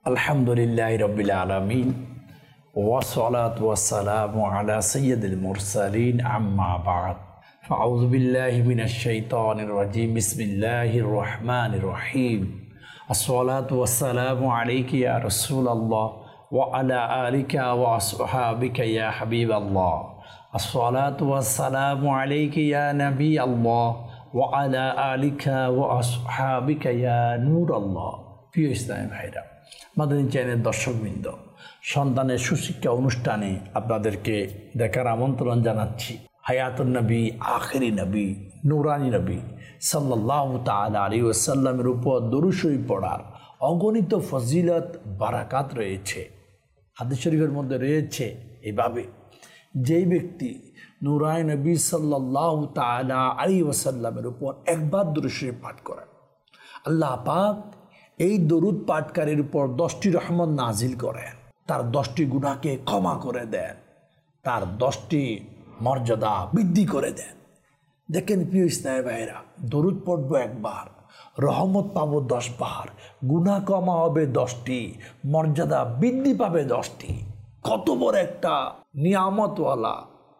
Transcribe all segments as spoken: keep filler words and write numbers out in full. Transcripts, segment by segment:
আলহামদুলিল্লাহি রাব্বিল আলামিন ওয়াসসালাতু ওয়াসসালামু আলা সাইয়্যিদিল মুরসালিন আম্মা বা'দ ফাআউযু বিল্লাহি মিনাশ শাইতানির রাজীম বিসমিল্লাহির রহমানির রহিম আসসালাতু ওয়াসসালামু আলাইকা ইয়া রাসূলুল্লাহ ওয়া আলা আলিকা ওয়া আসহাবিকা ইয়া হাবিবাল্লাহ আসসালাতু ওয়াসসালামু আলাইকা ইয়া নবিয়াল্লাহ ওয়া আলা আলিকা ওয়া আসহাবিকা ইয়া নূরাল্লাহ। প্রিয় ইসলামী ভাইরা, মাদানী চ্যানেল দর্শকবৃন্দ, সন্তানের সুশিক্ষা অনুষ্ঠানে আপনাদেরকে দেখার আমন্ত্রণ জানাচ্ছি। হায়াতুন নবী, আখেরি নবী, নূরানী নবী সাল্লাল্লাহু তাআলা আলাইহি ওয়াসাল্লামের উপর দরুদ শরীফ পড়ার অগণিত ফজিলত বারাকাত রয়েছে। হাদিস শরীফের মধ্যে রয়েছে এভাবে, যেই ব্যক্তি নূরানী নবী সাল্লাল্লাহু তাআলা আলাইহি ওয়াসাল্লামের উপর একবার দরুদ শরীফ পাঠ করেন, আল্লাহ পাক এই দরুদ পাঠকারীর উপর দশটি রহমত নাজিল করেন, তার দশটি গুনাহকে ক্ষমা করে দেন, তার দশটি মর্যাদা বৃদ্ধি করে দেন। দেখেন প্রিয় ইসলামী ভাইরা, দরুদ পড়বো একবার, রহমত পাবো দশ বার, গুনাহ ক্ষমা হবে দশটি, মর্যাদা বৃদ্ধি পাবে দশটি। কত বড় একটা নিয়ামতওয়ালা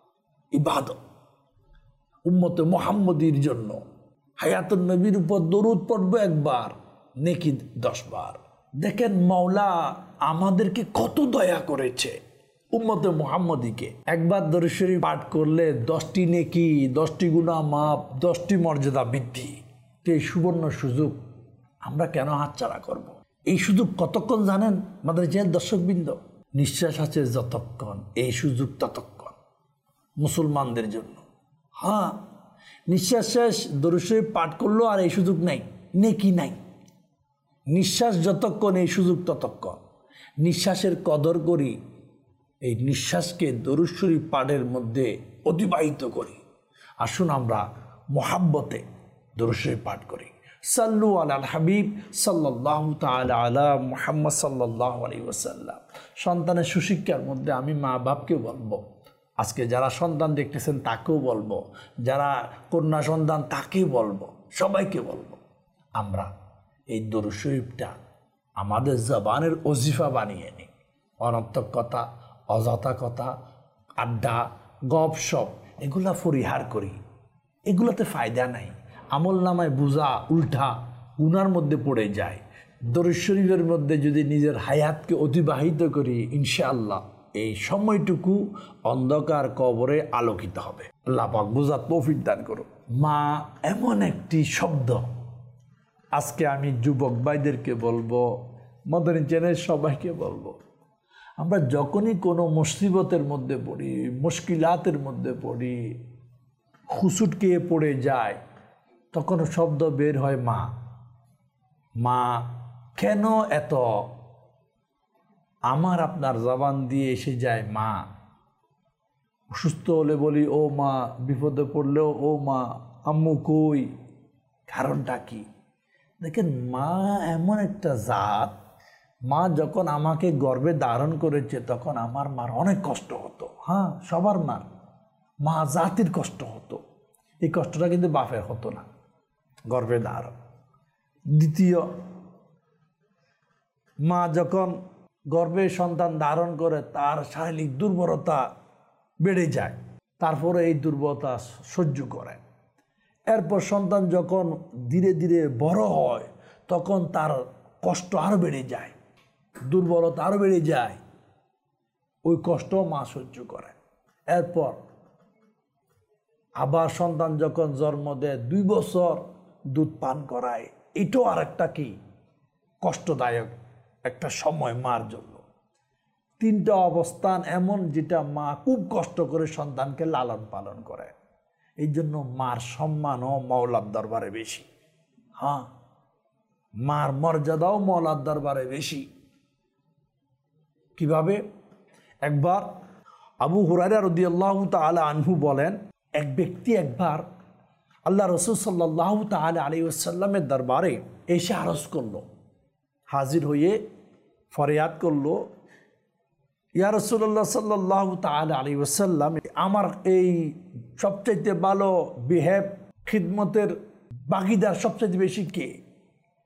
ইবাদত উম্মতে মুহাম্মদীর জন্য। হায়াতুন নবীর উপর দরুদ পড়বো একবার, নেকি দশ বার। দেখেন মাওলা আমাদেরকে কত দয়া করেছে উম্মতে মুহাম্মদীকে। একবার দরুদ শরীফ পাঠ করলে দশটি নেকি, দশটি গুনাহ মাপ, দশটি মর্যাদা বৃদ্ধি। তো এই সুবর্ণ সুযোগ আমরা কেন হাতছাড়া করব? এই সুযোগ কতক্ষণ জানেন আমাদের যে দর্শকবৃন্দ? নিঃশ্বাস আছে যতক্ষণ, এই সুযোগ ততক্ষণ মুসলমানদের জন্য। হ্যাঁ, নিঃশ্বাস শেষ, দরুদ শরীফ পাঠ করলো আর এই সুযোগ নাই, নেকি নাই। নিঃশ্বাস যতক্ষণ, এই সুযোগ ততক্ষণ। নিঃশ্বাসের কদর করি, এই নিঃশ্বাসকে দরুদ শরীফ পাঠের মধ্যে অতিবাহিত করি। আসুন আমরা মোহাব্বতে দরুদ শরীফ পাঠ করি। সাল্লু আলাল হাবিব সাল্লাল্লাহু তাআলা আলা মুহাম্মদ সাল্লাল্লাহু আলাইহি ওয়াসাল্লাম। সন্তানের সুশিক্ষার মধ্যে আমি মা বাপকেও বলবো, আজকে যারা সন্তান দেখতেছেন তাকেও বলবো, যারা কন্যা সন্তান তাকেও বলবো, সবাইকে বলবো, আমরা এই দরুদ শরীফটা আমাদের জবানের ওজিফা বানিয়ে নিই। অনর্থক কথা, অযথা কথা, আড্ডা, গপসপ এগুলা পরিহার করি। এগুলোতে ফায়দা নাই, আমল নামায় বোঝা উল্টা গুনার মধ্যে পড়ে যায়। দরুদ শরীফের মধ্যে যদি নিজের হায়াতকে অতিবাহিত করি, ইনশাআল্লাহ এই সময়টুকু অন্ধকার কবরে আলোকিত হবে। আল্লাহ পাক বুঝার তৌফিক দান করুন। মা এমন একটি শব্দ, আজকে আমি যুবক ভাইদেরকে বলবো, মাদানী চ্যানেল সবাইকে বলবো, আমরা যখনই কোনো মুসিবতের মধ্যে পড়ি, মুশকিলাতের মধ্যে পড়ি, খুসুটকে পড়ে যায়, তখন শব্দ বের হয় মা। মা কেন এত আমার আপনার জবান দিয়ে এসে যায় মা? অসুস্থ হলে বলি ও মা, বিপদে পড়লেও ও মা, আম্মু কই। কারণটা কি? দেখেন, মা এমন একটা জাত, মা যখন আমাকে গর্ভে ধারণ করেছে তখন আমার মার অনেক কষ্ট হতো। হ্যাঁ, সবার মার, মা জাতির কষ্ট হতো। এই কষ্টটা কিন্তু বাপের হতো না, গর্ভে ধারণ। দ্বিতীয়, মা যখন গর্ভে সন্তান ধারণ করে তার শারীরিক দুর্বলতা বেড়ে যায়, তারপরে এই দুর্বলতা সহ্য করে। এরপর সন্তান যখন ধীরে ধীরে বড় হয় তখন তার কষ্ট আরও বেড়ে যায়, দুর্বলতা আরও বেড়ে যায়, ওই কষ্ট মা সহ্য করে। এরপর আবার সন্তান যখন জন্ম দেয়, দুই বছর দুধ পান করায়, এটাও আর একটা কি কষ্টদায়ক একটা সময় মার জন্য। তিনটা অবস্থান এমন যেটা মা খুব কষ্ট করে সন্তানকে লালন পালন করে। এই জন্য মার সম্মানও মওলার দরবারে বেশি। হ্যাঁ, মার মর্যাদাও মওলার দরবারে বেশি। কিভাবে? একবার আবু হুরায়রা রাদিয়াল্লাহু তাআলা আনহু বলেন, এক ব্যক্তি একবার আল্লাহ রাসূল সাল্লাল্লাহু তাআলা আলাইহি ওয়াসাল্লামের দরবারে এসে আরজ করলো, হাজির হয়ে ফরিয়াদ করলো, ইয়া রাসূলুল্লাহ সাল্লাল্লাহু তাআলা আলাইহি ওয়াসাল্লাম, আমার এই সবচাইতে ভালো বিহেভ খিদমতের ভাগিদার সবচাইতে বেশি কে?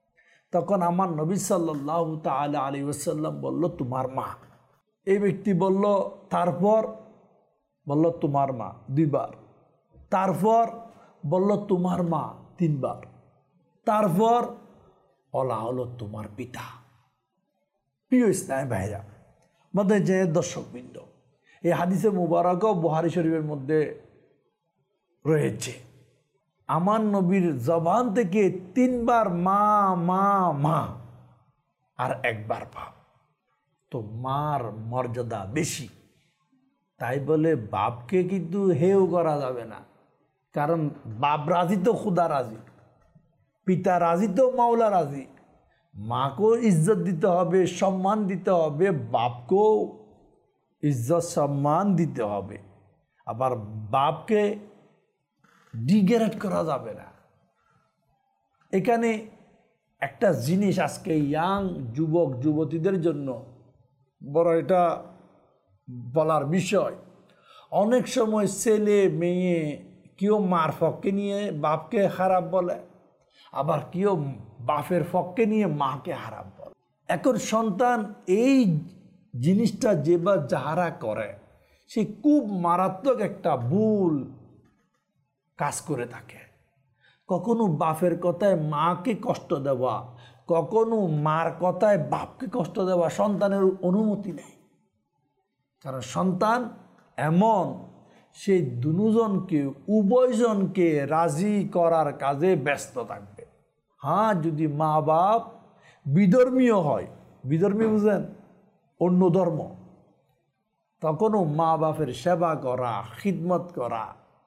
তখন আমার নবী সাল্লাল্লাহু তাআলা আলাইহি ওয়াসাল্লাম বলল, তোমার মা। এই ব্যক্তি বলল, তারপর? বলল, তোমার মা দুইবার। তারপর বলল, তোমার মা তিনবার। তারপর বলা হলো, তোমার পিতা। প্রিয় ইসলামী ভাইরা, মধ্যে যে দর্শকবৃন্দ, এই হাদিসে মুবারকও বুখারী শরীফের মধ্যে রয়েছে। আমার নবীর জবান থেকে তিনবার মা মা মা আর একবার বাপ। তো মার মর্যাদা বেশি, তাই বলে বাপকে কিন্তু হেও করা যাবে না। কারণ বাপ রাজি তো খুদা রাজি, পিতা রাজি তো মাওলা রাজি। মাকেও ইজ্জত দিতে হবে, সম্মান দিতে হবে, বাপকেও ইজ্জত সম্মান দিতে হবে। আবার বাপকে ডিগ্রেড করা যাবে না। এখানে একটা জিনিস আজকে ইয়াং যুবক যুবতীদের জন্য বড় এটা বলার বিষয়। অনেক সময় ছেলে মেয়ে কেউ মার পক্ষে নিয়ে বাপকে খারাপ বলে, আবার কেউ বাপের পক্ষে নিয়ে মাকে খারাপ বলে। এখন সন্তান এই জিনিসটা যেবার যাহারা করে, সে খুব মারাত্মক একটা ভুল কাজ করে থাকে। কখনো বাপের কথায় মাকে কষ্ট দেওয়া, কখনো মার কথায় বাপকে কষ্ট দেওয়া সন্তানের অনুমতি নেই। কারণ সন্তান এমন, সে দুজনকে উভয়জনকে রাজি করার কাজে ব্যস্ত থাকবে। হ্যাঁ, যদি মা বাপ বিধর্মীয় হয়, বিধর্মী বুঝেন, অন্য ধর্ম, তখনও মা বাপের সেবা করা, খিদমত করা,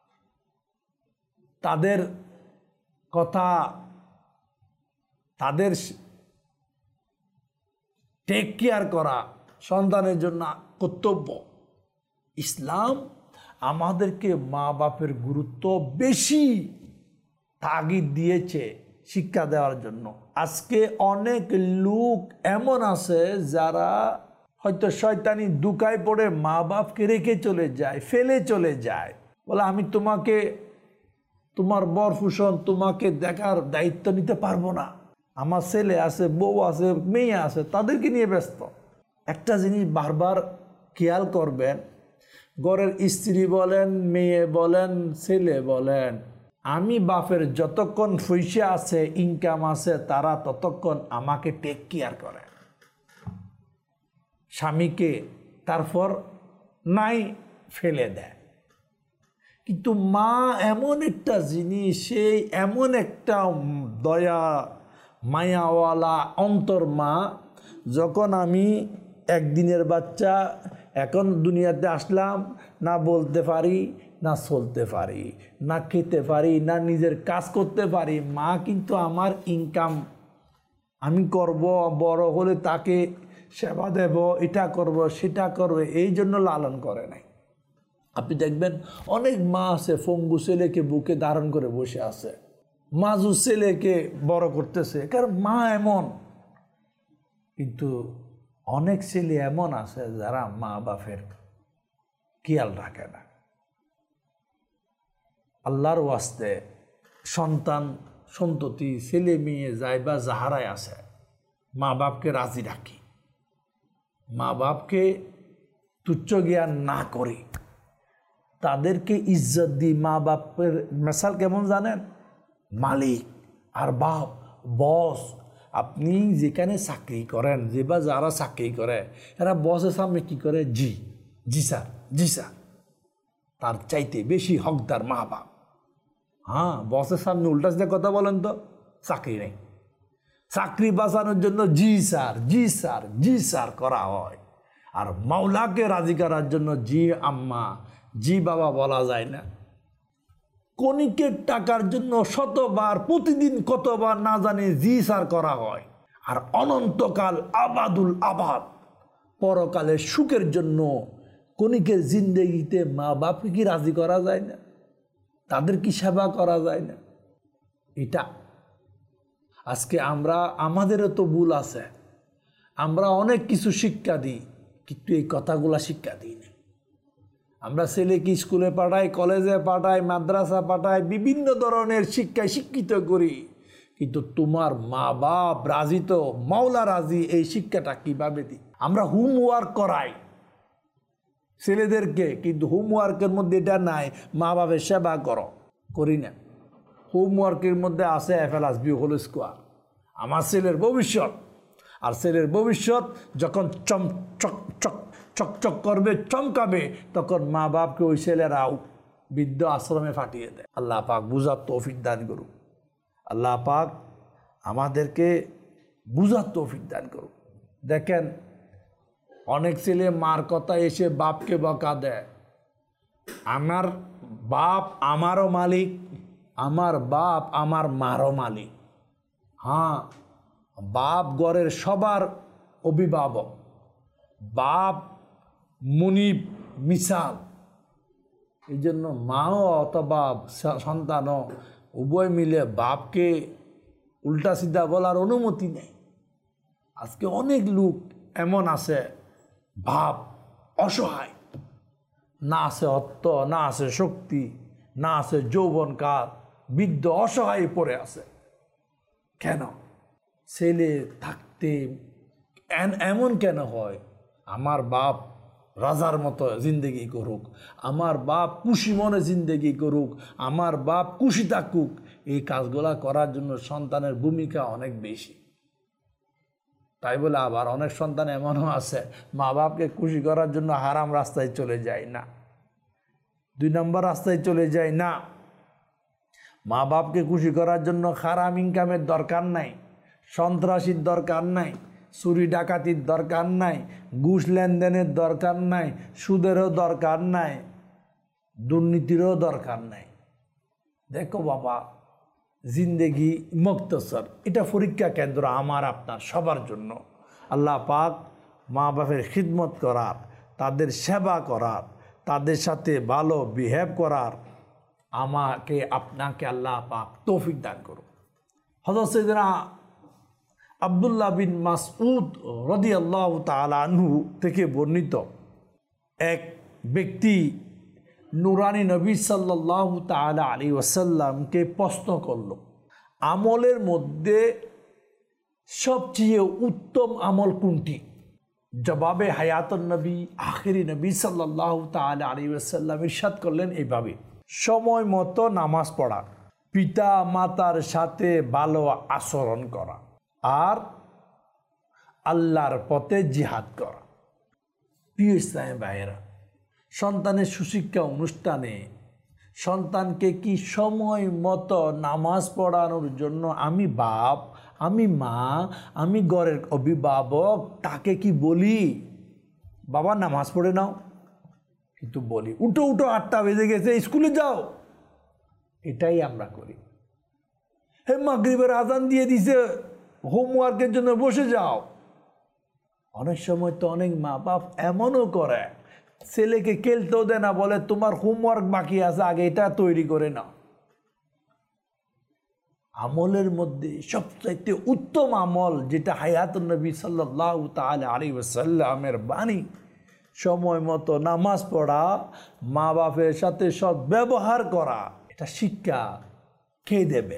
তাদের কথা, তাদের টেক কেয়ার করা সন্তানের জন্য কর্তব্য। ইসলাম আমাদেরকে মা বাপের গুরুত্ব বেশি তাগিদ দিয়েছে শিক্ষা দেওয়ার জন্য। আজকে অনেক লোক এমন আছে যারা হয়তো শয়তানি দুকায় পড়ে মা বাপকে রেখে চলে যায়, ফেলে চলে যায়। বলে, আমি তোমাকে, তোমার বরফুসন, তোমাকে দেখার দায়িত্ব নিতে পারবো না। আমার ছেলে আছে, বউ আছে, মেয়ে আছে, তাদেরকে নিয়ে ব্যস্ত। একটা জিনিস বারবার খেয়াল করবেন, ঘরের স্ত্রী বলেন, মেয়ে বলেন, ছেলে বলেন, আমি বাপের যতক্ষণ পয়সা আছে, ইনকাম আছে, তারা ততক্ষণ আমাকে টেক কেয়ার করে, স্বামীকে তারপর নাই ফেলে দেয়। কিন্তু মা এমন একটা জিনিস, সেই এমন একটা দয়া মায়াওয়ালা অন্তর মা। যখন আমি একদিনের বাচ্চা, এখন দুনিয়াতে আসলাম, না বলতে পারি, না চলতে পারি, না খেতে পারি, না নিজের কাজ করতে পারি, মা কিন্তু আমার ইনকাম আমি করব, বড় হলে তাকে সেবা দেব, এটা করব, সেটা করব, এই জন্য লালন করে নাই। আপনি দেখবেন অনেক মা আছে পঙ্গু ছেলেকে বুকে ধারণ করে বসে আছে, মাজু ছেলেকে বড় করতেছে, কারণ মা এমন। কিন্তু অনেক ছেলে এমন আছে যারা মা বাপের খেয়াল রাখে না। আল্লাহর ওয়াস্তে সন্তান সন্ততি ছেলে মেয়ে যাই বা যাহারাই আছে, মা বাপকে রাজি রাখি, মা বাপকে তুচ্ছ জ্ঞান না করি, তাদেরকে ইজ্জত দিই। মা বাপের মেসাল কেমন জানেন? মালিক আর বাপ, বস। আপনি যেখানে চাকরি করেন, যে বা যারা চাকরি করে, এরা বসের সামনে কী করে? জি জি স্যার, জি স্যার। তার চাইতে বেশি হকদার মা বাপ। হ্যাঁ, বসের সামনে উল্টা সিধা কথা বলেন তো, চাকরি নেই। চাকরি বাঁচানোর জন্য জি স্যার, জি স্যার, জি স্যার করা হয়। আর মাওলাকে রাজি করার জন্য জি আম্মা, জি বাবা বলা যায় না। কণিকের টাকার জন্য শতবার, প্রতিদিন কতবার না জানি জি স্যার করা হয়। আর অনন্তকাল আবাদুল আবাদ পরকালের সুখের জন্য কণিকের জিন্দেগিতে মা বাপকে কি রাজি করা যায় না? তাদের কি সেবা করা যায় না? এটা আজকে আমরা, আমাদেরও তো ভুল আছে। আমরা অনেক কিছু শিক্ষা দিই, কিন্তু এই কথাগুলা শিক্ষা দিই না। আমরা ছেলেকে স্কুলে পাঠাই, কলেজে পাঠাই, মাদ্রাসা পাঠাই, বিভিন্ন ধরনের শিক্ষায় শিক্ষিত করি, কিন্তু তোমার মা বাপ রাজি তো, মাওলা রাজি, এই শিক্ষাটা কিভাবে দিই? আমরা হোমওয়ার্ক করাই ছেলেদেরকে, কিন্তু হোমওয়ার্কের মধ্যে এটা নাই মা বাপের সেবা করো, করি না। হোমওয়ার্কের মধ্যে আছে F L B whole square, আমার ছেলের ভবিষ্যৎ। আর ছেলের ভবিষ্যৎ যখন চম চক চক চকচক করবে, চমকাবে, তখন মা বাপকে ওই ছেলেরাও বৃদ্ধ আশ্রমে ফাটিয়ে দেয়। আল্লাহ পাক বুঝার তৌফিক দান করুক। আল্লাহ পাক আমাদেরকে বুঝার তৌফিক দান করুক। দেখেন, অনেক ছেলে মার কথা এসে বাপকে বকা দেয়। আমার বাপ আমারও মালিক, আমার বাপ আমার মারও মালিক। হ্যাঁ, বাপ ঘরের সবার অভিভাবক, বাপ মুনিব মিসাল। এই জন্য মাও অথবা সন্তানও উভয় মিলে বাপকে উল্টা সিধা বলার অনুমতি নেই। আজকে অনেক লোক এমন আছে, বাপ অসহায়, না আছে অর্থ, না আছে শক্তি, না আছে যৌবনকাল, বৃদ্ধ অসহায় পড়ে আছে। কেন? ছেলে থাকতে এমন কেন হয়? আমার বাপ রাজার মতো জিন্দেগি করুক, আমার বাপ খুশি মনে জিন্দেগি করুক, আমার বাপ খুশি থাকুক। এই কাজগুলা করার জন্য সন্তানের ভূমিকা অনেক বেশি। তাই বলে আবার অনেক সন্তান এমনও আছে, মা বাপকে খুশি করার জন্য হারাম রাস্তায় চলে যায় না, দুই নম্বর রাস্তায় চলে যায় না। মা বাপকে খুশি করার জন্য হারাম ইনকামের দরকার নাই, সন্ত্রাসীর দরকার নাই, চুরি ডাকাতির দরকার নাই, ঘুষ লেনদেনের দরকার নাই, সুদেরও দরকার নাই, দুর্নীতিরও দরকার নাই। দেখো বাবা, জিন্দেগি মুক্তসর, এটা পরীক্ষা কেন্দ্র আমার আপনার সবার জন্য। আল্লাহ পাক মা বাপের খিদমত করার, তাদের সেবা করার, তাদের সাথে ভালো বিহেভ করার আমাকে আপনাকে আল্লাহ পাক তৌফিক দান করুন। হযরত সাইয়েদনা আব্দুল্লাহ বিন মাসউদ রাদিয়াল্লাহু তাআলা আনহু থেকে বর্ণিত, এক ব্যক্তি নুরানি নবী সাল্লাল্লাহু তাআলা আলাইহি ওয়াসাল্লামকে প্রশ্ন করল, আমলের মধ্যে সবচেয়ে উত্তম আমল কোনটি? জবাবে হায়াতুন নবী আখিরি নবী সাল্লাল্লাহু তাআলা আলাইহি ওয়াসাল্লাম ইরশাদ করলেন এইভাবে, সময় মতো নামাজ পড়া, পিতা মাতার সাথে ভালো আচরণ করা, আর আল্লাহর পথে জিহাদ করা। প্রিয় ইসলামী ভাইয়েরা, সন্তানের সুশিক্ষা অনুষ্ঠানে সন্তানকে কি সময় মতো নামাজ পড়ানোর জন্য আমি বাপ, আমি মা, আমি ঘরের অভিভাবক তাকে কি বলি, বাবা নামাজ পড়ে নাও? কিন্তু বলি, উঠো উঠো আটটা বেজে গেছে, স্কুলে যাও। এটাই আমরা করি। হে মাগরিবের আজান দিয়ে দিছে, হোমওয়ার্কের জন্য বসে যাও। অনেক সময় তো অনেক মা বাপ এমনও করে, ছেলেকে খেলতেও দেয় না, বলে তোমার হোমওয়ার্ক বাকি আছে, আগে এটা তৈরি করে নাও। আমলের মধ্যে সবচাইতে উত্তম আমল যেটা হায়াতুন নবী সাল্লাল্লাহু তাআলা আলাইহি ওয়াসাল্লামের বাণী, সময় মতো নামাজ পড়া, মা বাপের সাথে সৎ ব্যবহার করা। এটা শিক্ষা কে দেবে?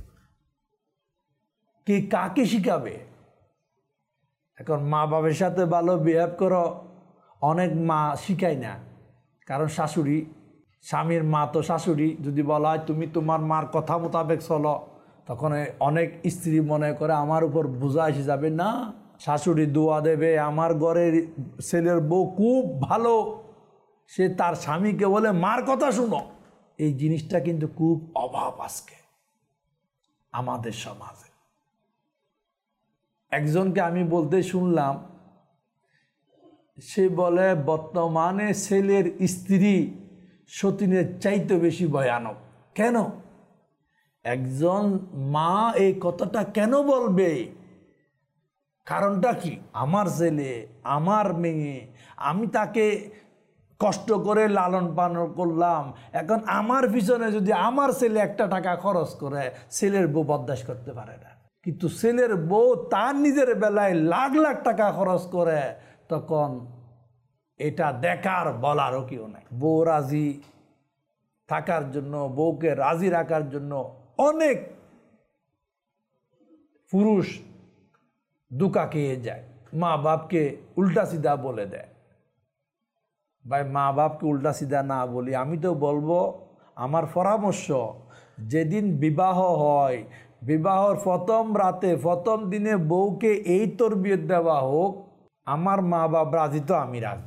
কে কাকে শিখাবে? এখন মা বাপের সাথে ভালো বিহেভ করো, অনেক মা শিখায় না, কারণ শাশুড়ি, স্বামীর মা তো শাশুড়ি। যদি বলা হয় তুমি তোমার মার কথা মোতাবেক চলো, তখন অনেক স্ত্রী মনে করে আমার উপর বোঝা এসে যাবে। না, শাশুড়ি দোয়া দেবে, আমার ঘরের ছেলের বউ খুব ভালো, সে তার স্বামীকে বলে মার কথা শুনো। এই জিনিসটা কিন্তু খুব অভাব আজকে আমাদের সমাজে। একজনকে আমি বলতে শুনলাম, সে বলে বর্তমানে ছেলের স্ত্রী সতীনের চাইতে বেশি ভয়ানক। কেন? একজন মা এই কথাটা কেন বলবে? কারণটা কি? আমার ছেলে, আমার মেয়ে, আমি তাকে কষ্ট করে লালন পালন করলাম, এখন আমার পিছনে যদি আমার ছেলে একটা টাকা খরচ করে, ছেলের বউ বরদাস্ত করতে পারে না। কিন্তু ছেলের বউ তার নিজের বেলায় লাখ লাখ টাকা খরচ করে, তখন এটা দেখার বলারও কেউ নাই। বউ রাজি থাকার জন্য, বউকে রাজি রাখার জন্য অনেক পুরুষ দুকা খেয়ে যায়, মা বাপকে উল্টা সিধা বলে দেয়। ভাই, মা বাপকে উল্টা সিধা না বলি, আমি তো বলবো, আমার পরামর্শ, যেদিন বিবাহ হয়, বিবাহর প্রথম রাতে প্রথম দিনে বউকে এই তরবিয়ত দেওয়া হোক, আমার মা বাপ রাজি তো আমি রাজি,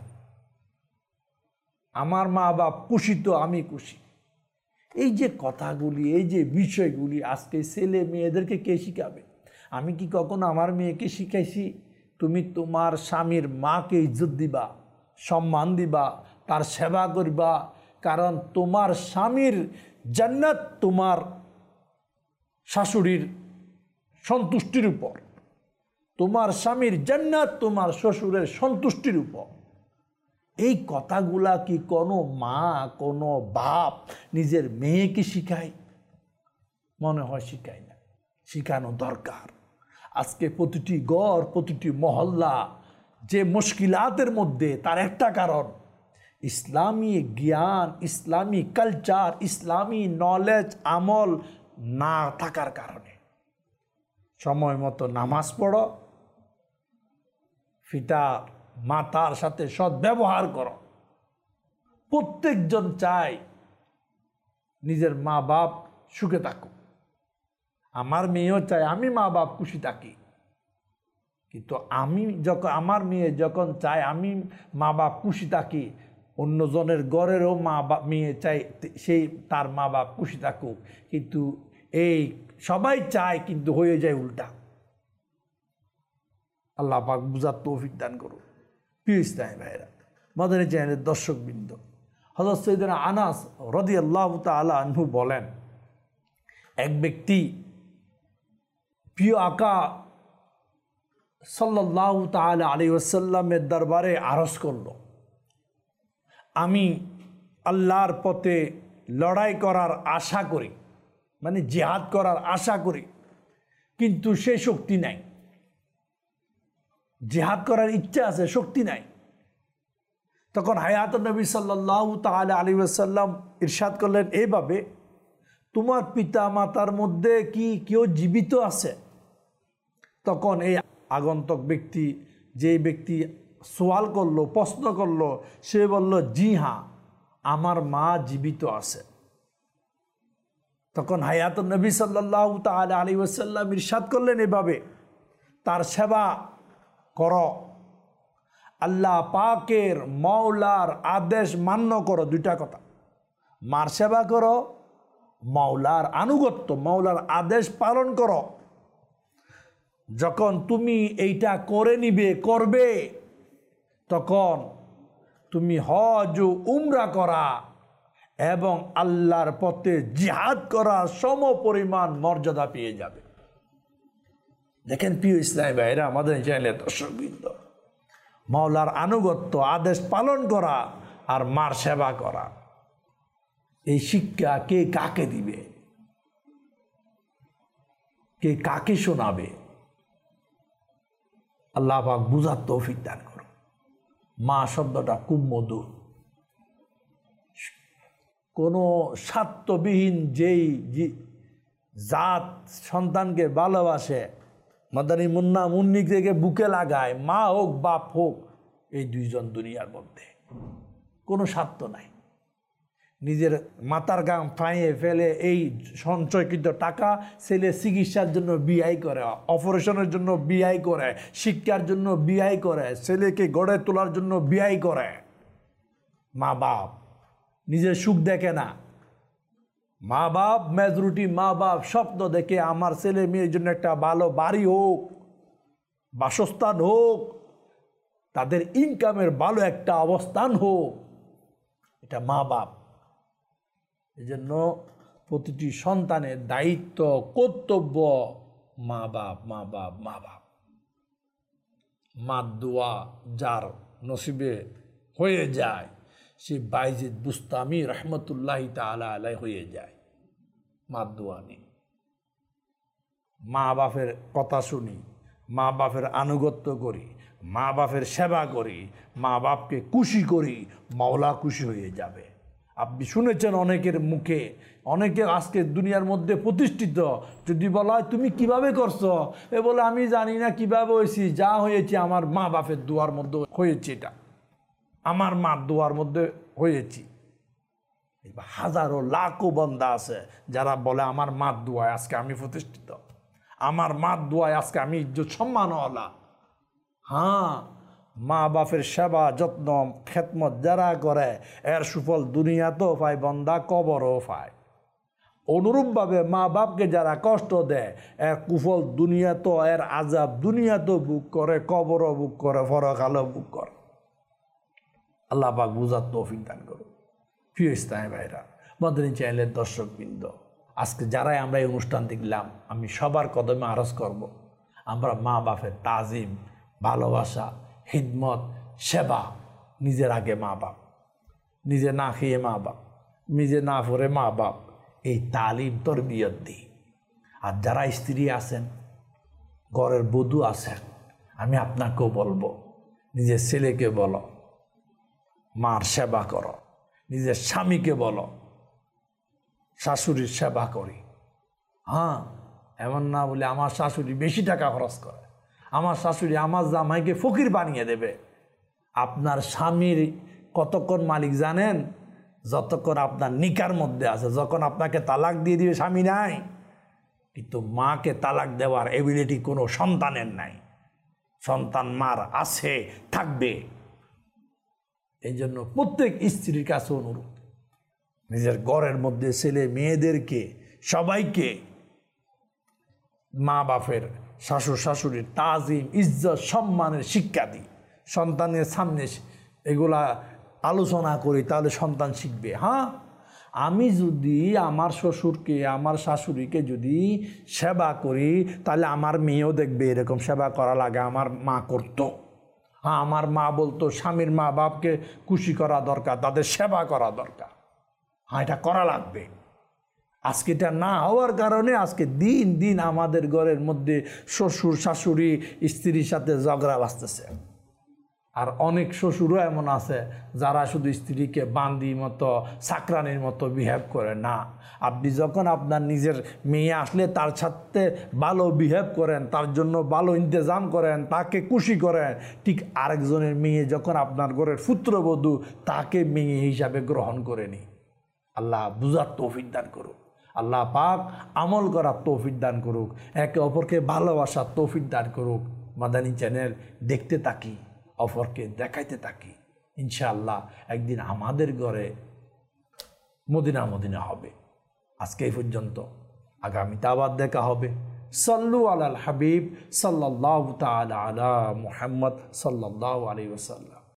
আমার মা বাপ খুশি তো আমি খুশি। এই যে কথাগুলি, এই যে বিষয়গুলি আজকে ছেলে মেয়েদেরকে কে শিখাবে? আমি কি কখনো আমার মেয়েকে শিখাইছি তুমি তোমার স্বামীর মাকে ইজ্জত দিবা, সম্মান দিবা, তার সেবা করবা? কারণ তোমার স্বামীর জান্নাত তোমার শাশুড়ির সন্তুষ্টির উপর, তোমার স্বামীর জান্নাত তোমার শ্বশুরের সন্তুষ্টির উপর। এই কথাগুলা কি কোনো মা, কোনো বাপ নিজের মেয়েকে শিখায়? মনে হয় শিখায় না। শিখানো দরকার। আজকে প্রতিটি ঘর, প্রতিটি মহল্লা যে মুশকিলাতের মধ্যে, তার একটা কারণ ইসলামী জ্ঞান, ইসলামী কালচার, ইসলামী নলেজ আমল না থাকার কারণে। সময় মতো নামাজ পড়ো, পিতা মাতার সাথে সদ্ব্যবহার করো। প্রত্যেকজন চায় নিজের মা বাপ সুখে থাকুক। আমার মেয়েও চায় আমি মা বাপ খুশি থাকি। কিন্তু আমি যখন, আমার মেয়ে যখন চায় আমি মা বাপ খুশি থাকি, অন্যজনের ঘরেরও মা বাপ মেয়ে চাই সেই তার মা বাপ খুশি থাকুক। কিন্তু এই সবাই চায়, কিন্তু হয়ে যায় উল্টা। আল্লাহ পাক বুঝার তৌফিক দান করুন। প্রিয় ইসলামী ভাইরা, মাদানী চ্যানেলের দর্শকবৃন্দ, হযরত সাইয়েদনা আনাস রাদিয়াল্লাহু তাআলা আনহু বলেন, এক ব্যক্তি প্রিয় আকা সাল্লাল্লাহু তাআলা আলাইহি ওয়াসাল্লামের দরবারে আরজ করল, আমি আল্লাহর পথে লড়াই করার আশা করি, মানে জিহাদ করার আশা করি, কিন্তু সে শক্তি নাই। জিহাদ করার ইচ্ছা আছে, শক্তি নাই। তখন হায়াতুন নবী সাল্লাল্লাহু তাআলা আলাইহি ওয়াসাল্লাম ইরশাদ করলেন এইভাবে, তোমার পিতা মাতার মধ্যে কি কেউ জীবিত আছে? তখন এই আগন্তক ব্যক্তি, যে ব্যক্তি সওয়াল করলো, প্রশ্ন করলো, সে বলল, জি হ্যাঁ, আমার মা জীবিত আছে। তখন হায়াতুন নবী সাল্লাল্লাহু তাআলা আলাইহি ওয়াসাল্লাম ইরশাদ করলেন এভাবে, তার সেবা করো, আল্লাহ পাকের মাওলার আদেশ মান্য করো। দুইটা কথা, মার সেবা করো, মাওলার আনুগত্য, মাওলার আদেশ পালন করো। যখন তুমি এইটা করে নিবে, করবে, তখন তুমি হজ ও উমরা করা এবং আল্লাহর পথে জিহাদ করা সম পরিমাণ মর্যাদা পেয়ে যাবে। দেখেন প্রিয় ইসলামী ভাইরা, আমাদের চ্যানেলের দর্শকবৃন্দ, মাওলার আনুগত্য, আদেশ পালন করা আর মার সেবা করা, এই শিক্ষা কে কাকে দিবে? কে কাকে শোনাবে? আল্লাহ পাক বুঝার তৌফিক দান করুন। মা শব্দটা খুব মধুর। কোনো স্বার্থবিহীন যেই জাত সন্তানকে ভালোবাসে, মাদানী মুন্না মুন্নি থেকে বুকে লাগায়, মা হোক বাপ হোক, এই দুইজন দুনিয়ার মধ্যে কোনো স্বার্থ নাই। নিজের মাথার গাম ফাঁয়ে ফেলে এই সঞ্চয়কৃত টাকা ছেলে চিকিৎসার জন্য বিআই করে, অপারেশনের জন্য বিআই করে, শিক্ষার জন্য বিআই করে, ছেলেকে গড়ে তোলার জন্য বিআই করে। মা বাপ নিজের সুখ দেখে না। মা বাপ মেজরিটি মা বাপ স্বপ্ন দেখে আমার ছেলে মেয়ের জন্য একটা ভালো বাড়ি হোক, বাসস্থান হোক, তাদের ইনকামের ভালো একটা অবস্থান হোক, এটা মা বাপ। এই জন্য প্রতিটি সন্তানের দায়িত্ব, কর্তব্য মা বাপ, মা বাপ, মা বাপ। মা দোয়া যার নসিবে হয়ে যায়, সে বাইজিদ বুস্তামি রহমতুল্লাহি তাআলা আলাইহি হয়ে যায়। মা দোয়া নেই, মা বাপের কথা শুনি, মা বাপের আনুগত্য করি, মা বাপের সেবা করি, মা বাপকে খুশি করি, মাওলা খুশি হয়ে যাবে। আপনি শুনেছেন অনেকের মুখে, অনেকে আজকে দুনিয়ার মধ্যে প্রতিষ্ঠিত, যদি বলা হয় তুমি কিভাবে করছো, এ বলে আমি জানি না কিভাবে হয়েছি, যা হয়েছে আমার মা বাপের দোয়ার মধ্যে হয়েছে, এটা আমার মার দোয়ার মধ্যে হয়েছি। হাজারো লাখো বান্দা আছে যারা বলে আমার মার দোয়ায় আজকে আমি প্রতিষ্ঠিত, আমার মার দোয়ায় আজকে আমি ইজ্জত সম্মানওয়ালা। হ্যাঁ, মা বাপের সেবা যত্ন খেদমত যারা করে এর সুফল দুনিয়াতেও পায়, বন্দা কবরও পায়। অনুরূপভাবে মা বাপকে যারা কষ্ট দেয় এর কুফল দুনিয়াতেও, এর আজাব দুনিয়াতেও বুক করে, কবরও বুক করে, পরকালেও বুক করে। আল্লাহ পাক বুঝার তৌফিক দান করুন। প্রিয় ইসলামী ভাইরা, মাদানী চ্যানেলের দর্শকবৃন্দ, আজকে যারাই আমরা এই অনুষ্ঠান দেখলাম, আমি সবার কদমে আরজ করব, আমরা মা বাপের তাজিম, ভালোবাসা, খিদমত, সেবা, নিজের আগে মা বাপ, নিজে না খেয়ে মা বাপ, নিজে না পড়ে মা বাপ, এই তালিম তরবিয়ত দিই। আর যারা স্ত্রী আছেন, ঘরের বধূ আছেন, আমি আপনাকেও বলবো, নিজের ছেলেকে বলো মার সেবা করো, নিজের স্বামীকে বলো শাশুড়ির সেবা করি। হ্যাঁ, এমন না বলে আমার শাশুড়ি বেশি টাকা খরচ করে, আমার শাশুড়ি আমার জামাইকে ফকির বানিয়ে দেবে। আপনার স্বামীর কতক্ষণ মালিক জানেন? যতক্ষণ আপনার নিকার মধ্যে আছে। যখন আপনাকে তালাক দিয়ে দিবে স্বামী নাই, কিন্তু মাকে তালাক দেওয়ার এবিলিটি কোনো সন্তানের নাই। সন্তান মার আছে, থাকবে। এই জন্য প্রত্যেক স্ত্রীর কাছে অনুরোধ, নিজের ঘরের মধ্যে ছেলে মেয়েদেরকে সবাইকে মা বাপের, শাশুড় শাশুড়ির তাজিম, ইজ্জত, সম্মানের শিক্ষা দিই। সন্তানের সামনে এগুলা আলোচনা করি, তাহলে সন্তান শিখবে। হ্যাঁ, আমি যদি আমার শ্বশুরকে, আমার শাশুড়িকে যদি সেবা করি, তাহলে আমার মেয়েও দেখবে এরকম সেবা করা লাগে, আমার মা করতো। হ্যাঁ, আমার মা বলতো স্বামীর মা বাপকে খুশি করা দরকার, তাদের সেবা করা দরকার। হ্যাঁ, এটা করা লাগবে। আজকে এটা না হওয়ার কারণে আজকে দিন দিন আমাদের ঘরের মধ্যে শ্বশুর শাশুড়ি স্ত্রীর সাথে ঝগড়া বাঁচতেছে। আর অনেক শ্বশুরও এমন আছে যারা শুধু স্ত্রীকে বান্দি মতো, চাকরানির মতো বিহেভ করে। না, আপনি যখন আপনার নিজের মেয়ে আসলে তার সাথে ভালো বিহেভ করেন, তার জন্য ভালো ইন্তজাম করেন, তাকে খুশি করেন, ঠিক আরেকজনের মেয়ে যখন আপনার ঘরের পুত্রবধূ, তাকে মেয়ে হিসাবে গ্রহণ করে নি। আল্লাহ বুঝার তৌফিক দান করুক, আল্লাহ পাক আমল করার তৌফিক দান করুক, একে অপরকে ভালোবাসার তৌফিক দান করুক। মাদানী চ্যানেল দেখতে থাকি, অপরকে দেখাইতে থাকি। ইনশাআল্লাহ একদিন আমাদের ঘরে মদিনা মদিনা হবে। আজকে এই পর্যন্ত, আগামীতে আবার দেখা হবে। সাল্লু আলাল হাবিব সাল্লাল্লাহু তাআলা আলা মুহাম্মদ সাল্লাল্লাহু আলাইহি ওয়াসাল্লাম।